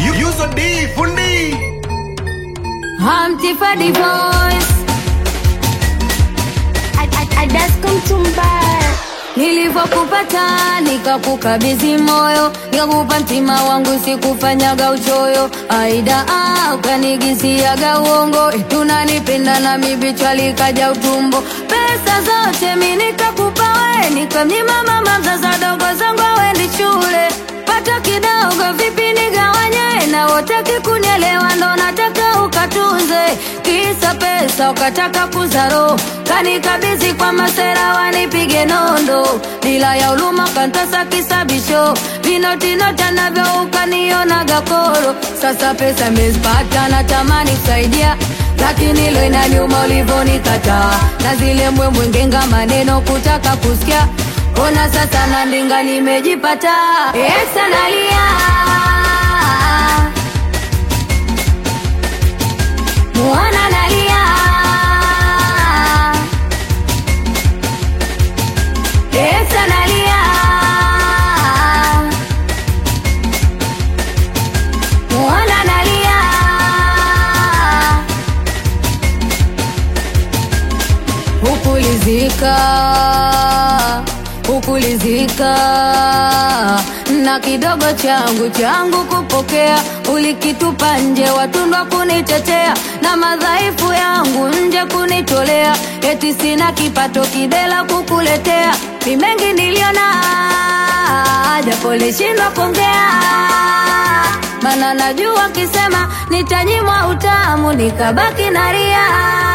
User D fundi. Hamtifa the voice. I just come to buy. Nilipokupata nikakukabidhi moyo, nikakupa mtima wangu sikufanyaga uchoyo. Aida ukanigisiaga uongo, tunanipenda na mibichwa likaja utumbo. Pesa zote mimi nikakupa wewe, nikamnyima mama mzazi dogo zangu wendi shule. Pata kidogo vipi nigawanye, na wote kikunielewa ndo nataka ukatunze. Kisa pesa ukataka kuzaro, kanikabidhi kwa masera wanipige nondo. Bila ya uluma kantasa kisabisho, vinotinota navyo ukaniona gakoro. Sasa pesa mezipata natamani kusaidia, lakini lo inaniuma ulivyonikataa. Na zile mbwembwe ngenga maneno kutaka kusikia, ona sasa nandinga nimejipata. Esa nalia, muana nalia. Esa nalia, muana nalia. Ukulizika na kidogo changu kupokea, ulikitupa nje watundwa kunitetea, na madhaifu yangu nje kunitolea. Eti sina kipato kidela kukuletea, ni mengi niliona japo lishindwa kuongea. Mana najua kisema nitanyimwa utamu, nikabaki naria.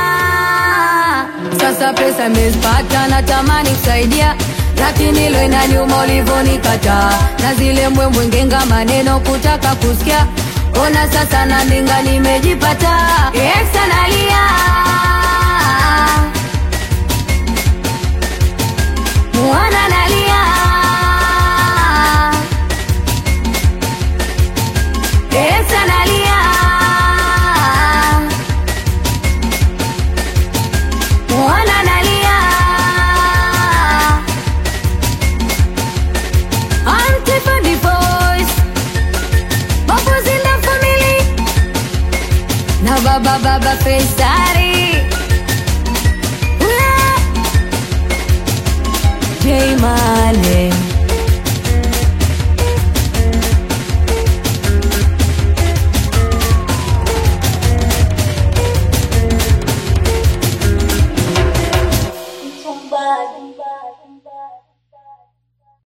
Sasa pesa mezipata natamani kusaidia, lakini lo inaniuma ulivyonikataa. Na zile mbwembwe ngenga maneno kutaka kusikia, ona sasa nandinga nimejipata. Esa nalia, muana nalia. Esa nalia, muana nalia. Hamtifa the voice, Bubbles in the family. Na baba Fesari, J Mane.